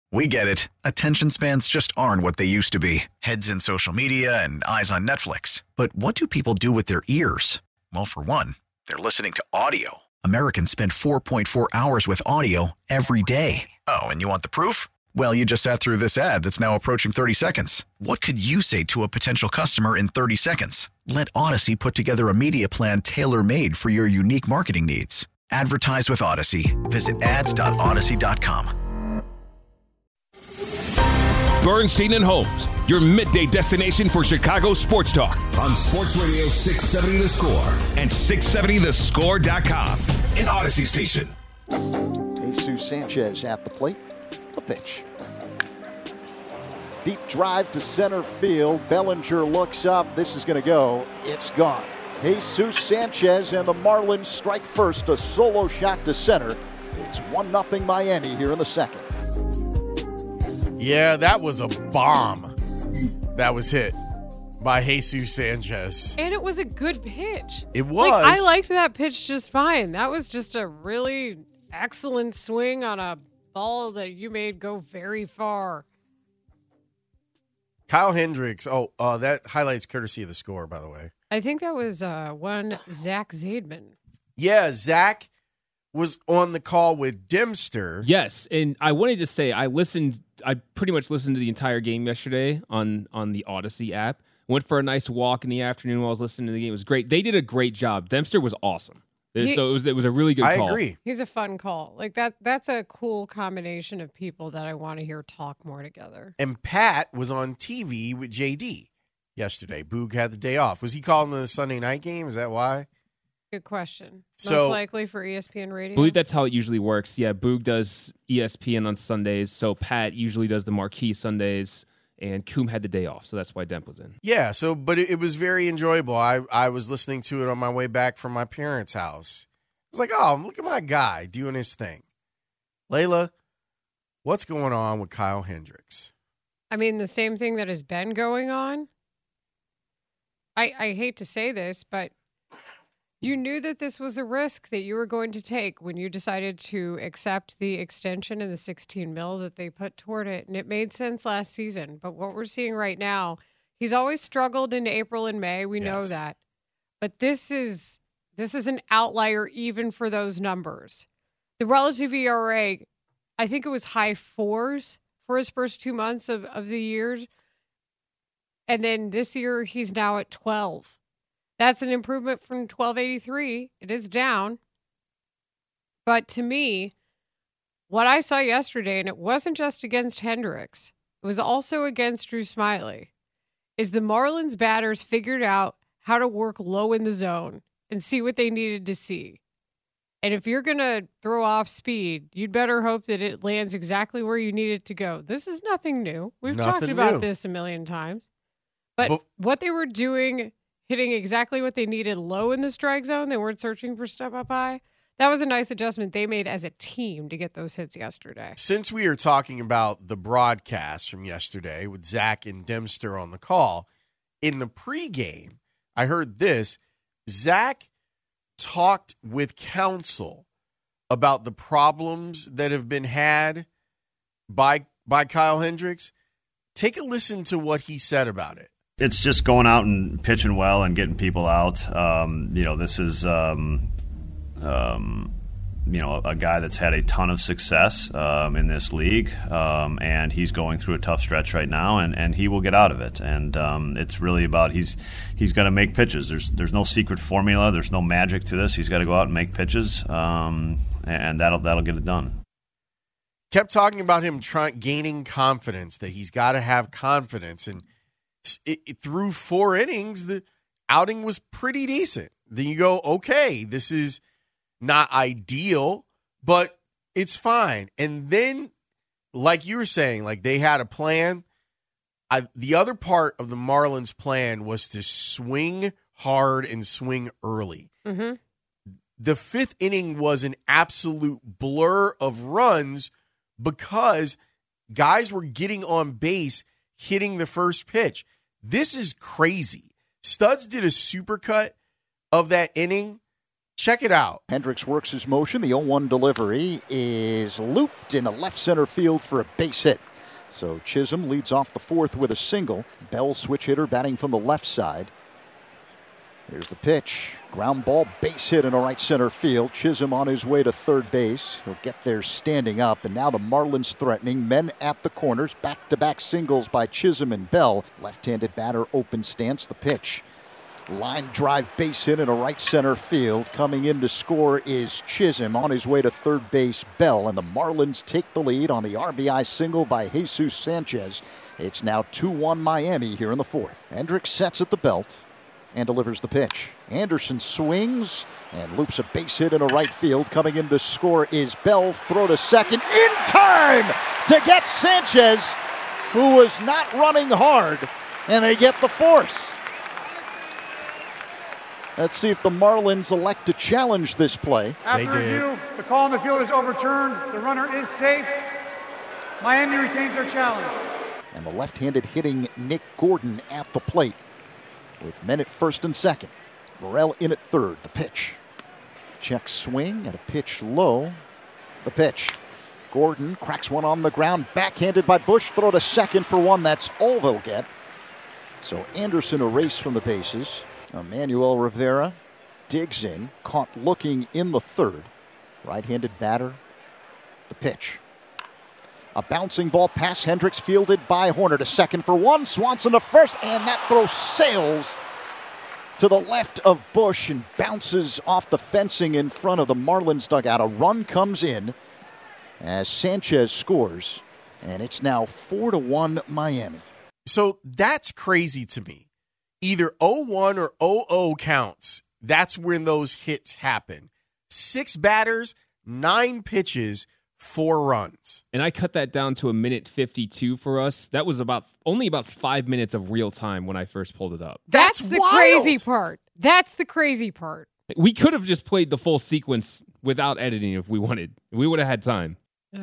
We get it. Attention spans just aren't what they used to be. Heads in social media and eyes on Netflix. But what do people do with their ears? Well, for one, they're listening to audio. Americans spend 4.4 hours with audio every day. Oh, and you want the proof? Well, you just sat through this ad that's now approaching 30 seconds. What could you say to a potential customer in 30 seconds? Let Odyssey put together a media plan tailor-made for your unique marketing needs. Advertise with Odyssey. Visit ads.odyssey.com. Bernstein and Holmes, your midday destination for Chicago sports talk on Sports Radio 670 The Score and 670thescore.com. An Odyssey station. Jesus Sanchez at the plate. The pitch. Deep drive to center field. Bellinger looks up. This is going to go. It's gone. Jesus Sanchez and the Marlins strike first. A solo shot to center. It's 1-0 Miami here in the second. Yeah, that was a bomb that was hit by Jesus Sanchez. And it was a good pitch. It was. Like, I liked that pitch just fine. That was just a really excellent swing on a ball that you made go very far. Kyle Hendricks. That highlights courtesy of The Score, by the way. I think that was one Zach Zaidman. Yeah, Zach was on the call with Dempster. Yes, and I wanted to say I pretty much listened to the entire game yesterday on the Odyssey app. Went for a nice walk in the afternoon while I was listening to the game. It was great. They did a great job. Dempster was awesome. So it was a really good call. I agree. He's a fun call. Like that's a cool combination of people that I want to hear talk more together. And Pat was on TV with JD yesterday. Boog had the day off. Was he calling the Sunday night game? Is that why? Good question. So, most likely for ESPN Radio. I believe that's how it usually works. Yeah, Boog does ESPN on Sundays, so Pat usually does the marquee Sundays, and Coombe had the day off, so that's why Demp was in. Yeah, but it was very enjoyable. I was listening to it on my way back from my parents' house. I was like, oh, look at my guy doing his thing. Layla, what's going on with Kyle Hendricks? I mean, the same thing that has been going on. I hate to say this, but you knew that this was a risk that you were going to take when you decided to accept the extension and the $16 million that they put toward it. And it made sense last season. But what we're seeing right now, he's always struggled in April and May. We know that. But this is an outlier even for those numbers. The relative ERA, I think it was high 4s for his first 2 months of the year. And then this year, he's now at 12. That's an improvement from 1283. It is down. But to me, what I saw yesterday, and it wasn't just against Hendricks, it was also against Drew Smyly, is the Marlins batters figured out how to work low in the zone and see what they needed to see. And if you're going to throw off speed, you'd better hope that it lands exactly where you need it to go. This is nothing new. We've talked about this a million times. But what they were doing, hitting exactly what they needed low in the strike zone, they weren't searching for step up high. That was a nice adjustment they made as a team to get those hits yesterday. Since we are talking about the broadcast from yesterday with Zach and Dempster on the call, in the pregame, I heard this. Zach talked with counsel about the problems that have been had by Kyle Hendricks. Take a listen to what he said about it. It's just going out and pitching well and getting people out. This is, a guy that's had a ton of success in this league, and he's going through a tough stretch right now, and he will get out of it. And it's really about he's got to make pitches. There's no secret formula. There's no magic to this. He's got to go out and make pitches, and that'll get it done. Kept talking about him gaining confidence, that he's got to have confidence, and through 4 innings, the outing was pretty decent. Then you go, okay, this is not ideal, but it's fine. And then, like you were saying, like they had a plan. The other part of the Marlins' plan was to swing hard and swing early. Mm-hmm. The 5th inning was an absolute blur of runs because guys were getting on base, hitting the first pitch. This is crazy. Studs did a supercut of that inning. check it out. Hendricks works his motion. The 0-1 delivery is looped in a left center field for a base hit. So Chisholm leads off the fourth with a single. Bell, switch hitter, batting from the left side. There's the pitch. Ground ball, base hit in a right center field. Chisholm on his way to third base. He'll get there standing up. And now the Marlins threatening. Men at the corners. Back-to-back singles by Chisholm and Bell. Left-handed batter, open stance. The pitch. Line drive, base hit in a right center field. Coming in to score is Chisholm. On his way to third base, Bell. And the Marlins take the lead on the RBI single by Jesus Sanchez. It's now 2-1 Miami here in the fourth. Hendricks sets at the belt and delivers the pitch. Anderson swings and loops a base hit in a right field. Coming in to score is Bell. Throw to second in time to get Sanchez, who was not running hard, and they get the force. Let's see if the Marlins elect to challenge this play. After review, the call on the field is overturned. The runner is safe. Miami retains their challenge. And the left-handed hitting Nick Gordon at the plate with men at first and second. Morel in at third. The pitch. Check swing and a pitch low. The pitch. Gordon cracks one on the ground. Backhanded by Bush. Throw to second for one. That's all they'll get. So Anderson erased from the bases. Manuel Rivera digs in. Caught looking in the third. Right-handed batter. The pitch. A bouncing ball past Hendricks, fielded by Horner to second for one. Swanson to first, and that throw sails to the left of Bush and bounces off the fencing in front of the Marlins dugout. A run comes in as Sanchez scores, and it's now 4-1 Miami. So that's crazy to me. Either 0-1 or 0-0 counts. That's when those hits happen. 6 batters, 9 pitches, 4 runs. And I cut that down to a minute 52 for us. That was only about 5 minutes of real time when I first pulled it up. That's the wild. crazy part. That's the crazy part. We could have just played the full sequence without editing if we wanted. We would have had time.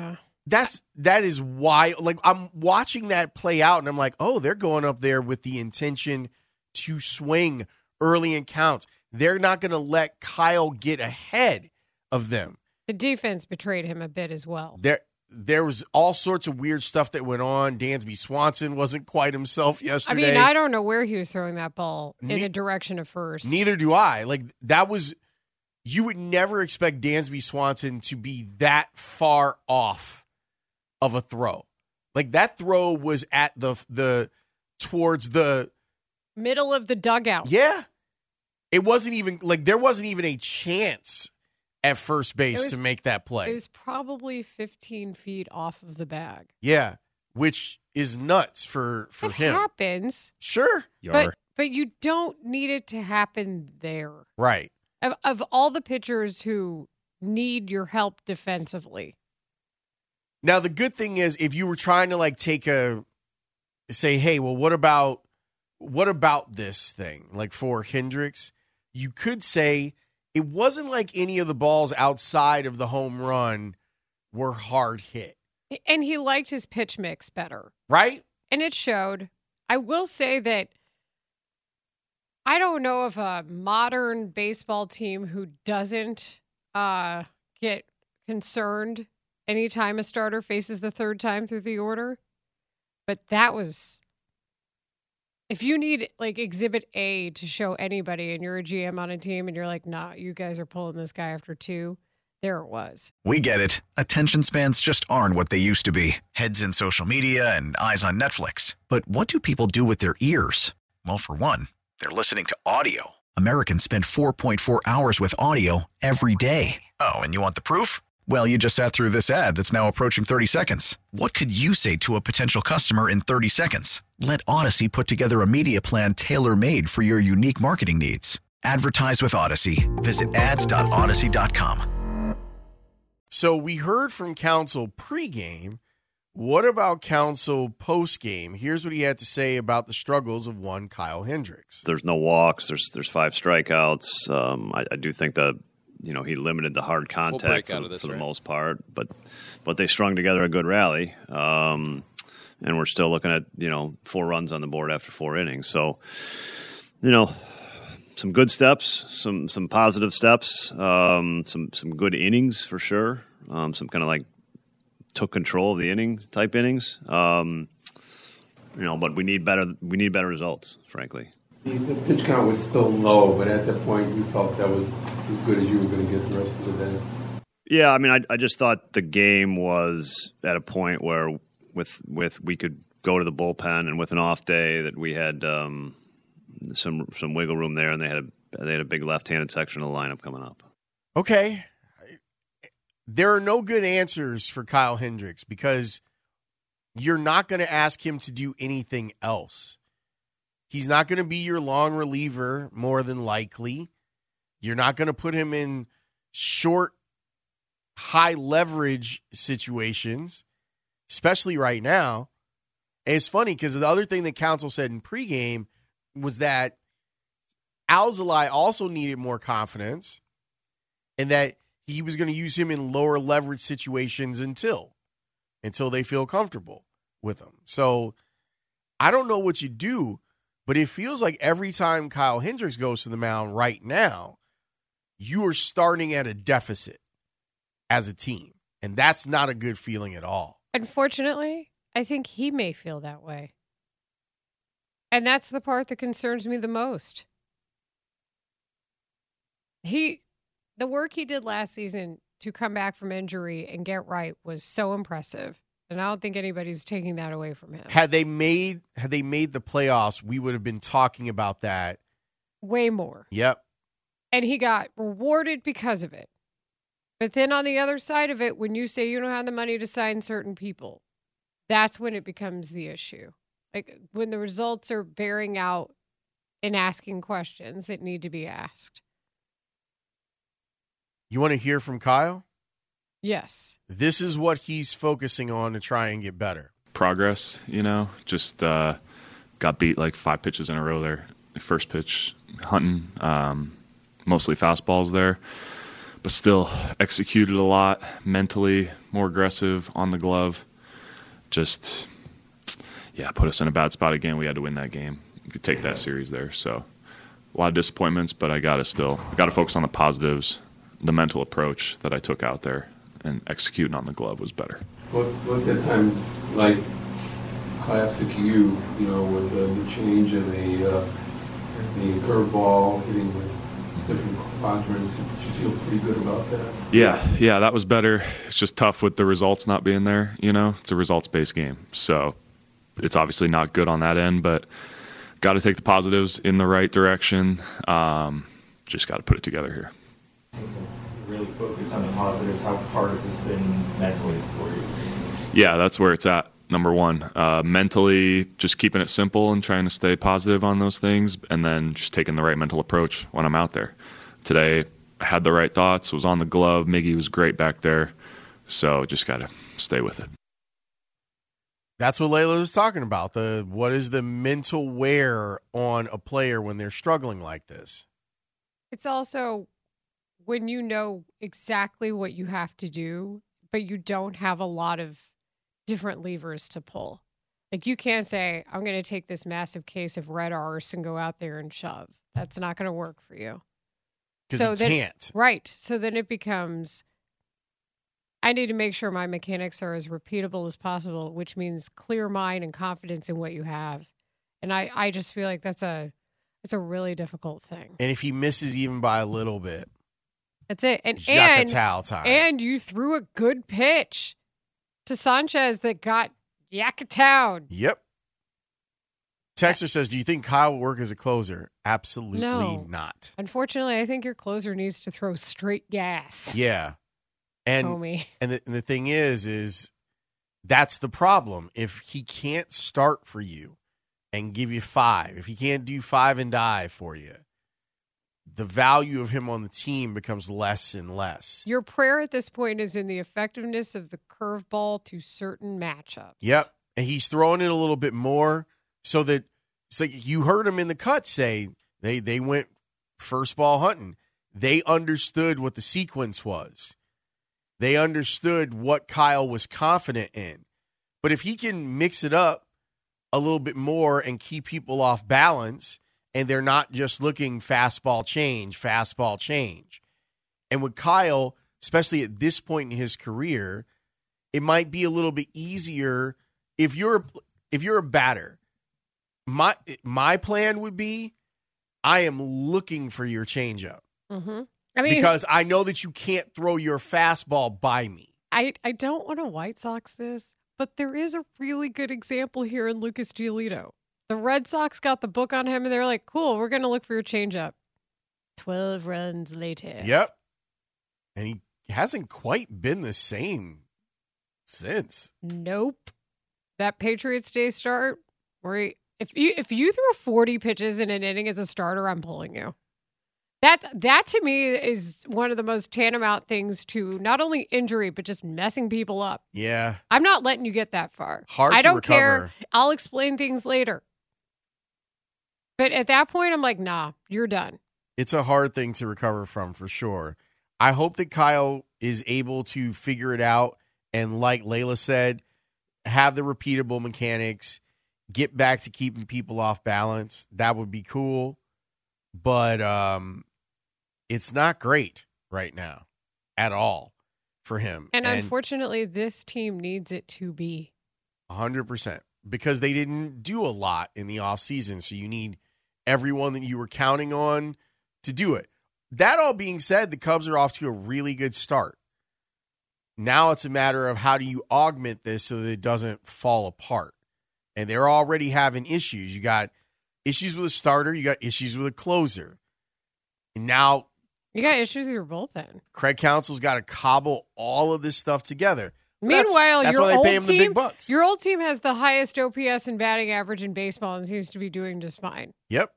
That is wild. Like, I'm watching that play out and I'm like, oh, they're going up there with the intention to swing early in counts. They're not going to let Kyle get ahead of them. The defense betrayed him a bit as well. There was all sorts of weird stuff that went on. Dansby Swanson wasn't quite himself yesterday. I mean, I don't know where he was throwing that ball in the direction of first. Neither do I. Like, that was, you would never expect Dansby Swanson to be that far off of a throw. Like, that throw was at the towards the middle of the dugout. Yeah. It wasn't even, like, there wasn't even a chance at first base to make that play. It was probably 15 feet off of the bag. Yeah, which is nuts for him. It happens. Sure. But you don't need it to happen there. Right. Of all the pitchers who need your help defensively. Now, the good thing is, if you were trying to, like, say, hey, well, what about this thing? Like, for Hendricks, you could say, it wasn't like any of the balls outside of the home run were hard hit. And he liked his pitch mix better. Right? And it showed. I will say that I don't know of a modern baseball team who doesn't get concerned anytime a starter faces the third time through the order. But that was... If you need, like, Exhibit A to show anybody and you're a GM on a team and you're like, nah, you guys are pulling this guy after 2, there it was. We get it. Attention spans just aren't what they used to be. Heads in social media and eyes on Netflix. But what do people do with their ears? Well, for one, they're listening to audio. Americans spend 4.4 hours with audio every day. Oh, and you want the proof? Well, you just sat through this ad that's now approaching 30 seconds. What could you say to a potential customer in 30 seconds? Let Odyssey put together a media plan tailor-made for your unique marketing needs. Advertise with Odyssey. Visit ads.odyssey.com. So we heard from Counsell pregame. What about Counsell postgame? Here's what he had to say about the struggles of one Kyle Hendricks. There's no walks. There's 5 strikeouts. I do think that, you know, he limited the hard contact for the most part, but they strung together a good rally. And we're still looking at, 4 runs on the board after 4 innings. So, good steps, some positive steps, some good innings for sure. Some kind of like took control of the inning type innings. But we need better results, frankly. The pitch count was still low, but at that point you felt that was as good as you were going to get the rest of the day. Yeah, I mean, I just thought the game was at a point where with we could go to the bullpen, and with an off day that we had some wiggle room there, and they had a big left-handed section of the lineup coming up. Okay. There are no good answers for Kyle Hendricks because you're not going to ask him to do anything else. He's not going to be your long reliever, more than likely. You're not going to put him in short, high-leverage situations, especially right now. And it's funny because the other thing that Counsell said in pregame was that Alzolay also needed more confidence and that he was going to use him in lower leverage situations until they feel comfortable with him. So I don't know what you do, but it feels like every time Kyle Hendricks goes to the mound right now, you are starting at a deficit as a team. And that's not a good feeling at all. Unfortunately, I think he may feel that way. And that's the part that concerns me the most. The work he did last season to come back from injury and get right was so impressive. And I don't think anybody's taking that away from him. Had they made the playoffs, we would have been talking about that way more. Yep. And he got rewarded because of it. But then on the other side of it, when you say you don't have the money to sign certain people, that's when it becomes the issue. Like when the results are bearing out and asking questions that need to be asked. You want to hear from Kyle? Yes. This is what he's focusing on to try and get better. Progress, just got beat like 5 pitches in a row there. First pitch, hunting, mostly fastballs there, but still executed a lot, mentally more aggressive on the glove. Just, put us in a bad spot again. We had to win that game. We could take that series there. So a lot of disappointments, but I got to focus on the positives. The mental approach that I took out there and executing on the glove was better. What at times like classic you with the change and the curveball hitting the different quadrants, did you feel pretty good about that? Yeah, that was better. It's just tough with the results not being there. It's a results-based game, so it's obviously not good on that end, but got to take the positives in the right direction. Just got to put it together here. Seems like really focus on the positives. How hard has this been mentally for you? Yeah, that's where it's at. Number one, mentally, just keeping it simple and trying to stay positive on those things, and then just taking the right mental approach when I'm out there. Today, I had the right thoughts, was on the glove. Miggy was great back there, so just got to stay with it. That's what Layla was talking about. What is the mental wear on a player when they're struggling like this? It's also when you know exactly what you have to do, but you don't have a lot of different levers to pull. Like you can't say, I'm going to take this massive case of red arse and go out there and shove. That's not going to work for you. Because you can't. Right. So then it becomes, I need to make sure my mechanics are as repeatable as possible, which means clear mind and confidence in what you have. And I just feel like it's a really difficult thing. And if he misses even by a little bit, that's it. And Yakatow time. And you threw a good pitch to Sanchez that got Yakatow. Yep. Texter says, do you think Kyle will work as a closer? Absolutely not. Unfortunately, I think your closer needs to throw straight gas. Yeah. And homie. And the thing is that's the problem. If he can't start for you and give you 5, if he can't do 5 and die for you, the value of him on the team becomes less and less. Your prayer at this point is in the effectiveness of the curveball to certain matchups. Yep. And he's throwing it a little bit more so that it's like you heard him in the cut say they went first ball hunting. They understood what the sequence was. They understood what Kyle was confident in. But if he can mix it up a little bit more and keep people off balance and they're not just looking fastball change. And with Kyle, especially at this point in his career, it might be a little bit easier if you're a batter. My plan would be, I am looking for your changeup. Mm-hmm. I mean, because I know that you can't throw your fastball by me. I don't want to White Sox this, but there is a really good example here in Lucas Giolito. The Red Sox got the book on him, and they're like, cool, we're going to look for your changeup. 12 runs later. Yep. And he hasn't quite been the same since. Nope. That Patriots Day start, where if you threw 40 pitches in an inning as a starter, I'm pulling you. That to me is one of the most tantamount things to not only injury, but just messing people up. Yeah. I'm not letting you get that far. Hard I to don't recover. care. I'll explain things later. But at that point, I'm like, nah, you're done. It's a hard thing to recover from, for sure. I hope that Kyle is able to figure it out and, like Layla said, have the repeatable mechanics, get back to keeping people off balance. That would be cool. But it's not great right now at all for him. And unfortunately, this team needs it to be. 100%. Because they didn't do a lot in the offseason. So you need everyone that you were counting on to do it. That all being said, the Cubs are off to a really good start. Now it's a matter of how do you augment this so that it doesn't fall apart. And they're already having issues. You got issues with a starter. You got issues with a closer. And now you got issues with your bullpen. Craig Counsell's got to cobble all of this stuff together. Meanwhile, that's your why they old pay him team, the big bucks. Your old team has the highest OPS and batting average in baseball and seems to be doing just fine. Yep.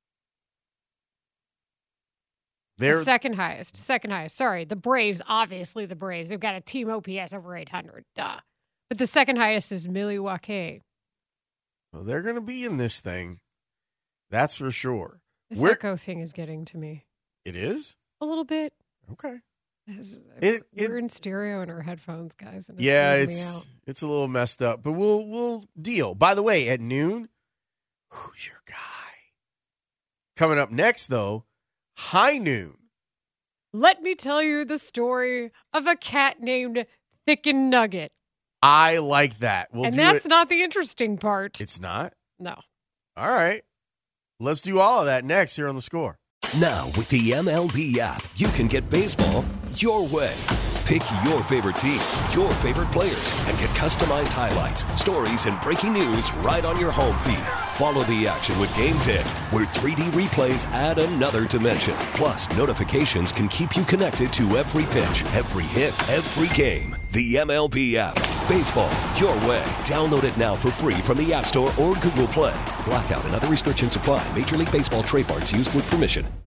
They're second highest. Sorry, the Braves, obviously the Braves. They've got a team OPS over 800. Duh. But the second highest is Milwaukee. Well, they're going to be in this thing. That's for sure. This echo thing is getting to me. It is? A little bit. Okay. We're in stereo in our headphones, guys. And it's a little messed up, but we'll deal. By the way, at noon, who's your guy? Coming up next, though, high noon. Let me tell you the story of a cat named Thicken Nugget. I like that. That's not the interesting part. It's not? No. All right. Let's do all of that next here on The Score. Now, with the MLB app, you can get baseball your way. Pick your favorite team, your favorite players, and get customized highlights, stories, and breaking news right on your home feed. Follow the action with Game Tip, where 3D replays add another dimension. Plus, notifications can keep you connected to every pitch, every hit, every game. The MLB app. Baseball your way. Download it now for free from the App Store or Google Play. Blackout and other restrictions apply. Major League Baseball trademarks used with permission.